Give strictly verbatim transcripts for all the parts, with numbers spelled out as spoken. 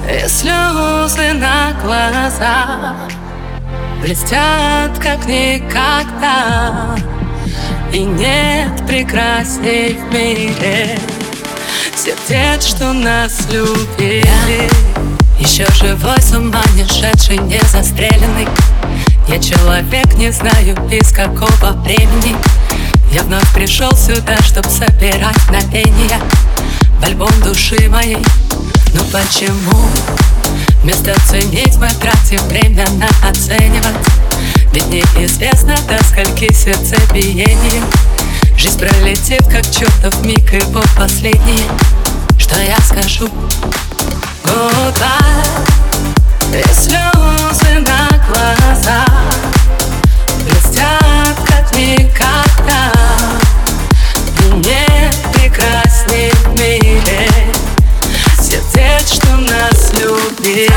И слезы на глазах блестят, как никогда. И нет прекрасней в мире сердец, что нас любили. Еще живой, с ума не шедший, не застреленный. Я человек, не знаю из какого времени. Я вновь пришел сюда, чтоб собирать мгновения в альбом души моей. Но почему вместо ценить мы тратим время на оценивать? Ведь неизвестно, до скольки сердцебиений жизнь пролетит, как чертов миг, и вот последнее, что я скажу: goodbye. И слезы на глазах блестят, как никогда. И нет прекрасней в мире сердец, что нас любили.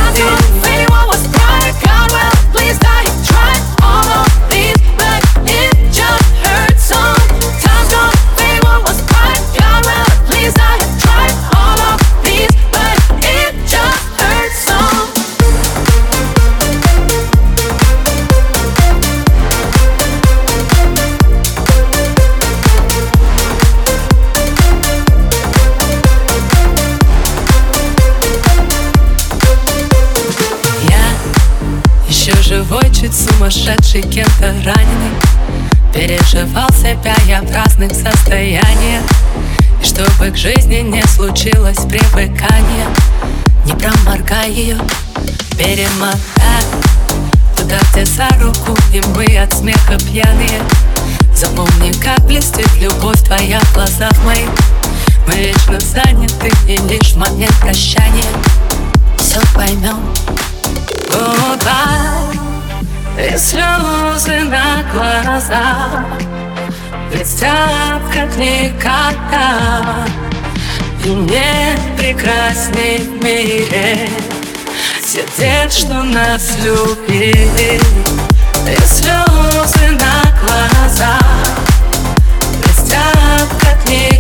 Живой, чуть сумасшедший, кем-то раненый, переживал себя я в разных состояниях. И чтобы к жизни не случилось привыкания, не проморгай ее, перемотай туда, где за руку, и мы от смеха пьяные. Запомни, как блестит любовь твоя в глазах моих. Мы вечно заняты, и лишь в момент прощания все поймем. Goodbye. И слезы на глазах блестят, как никогда. И нет прекрасней в мире сердец, что нас любили. И слезы на глазах блестят, как никогда.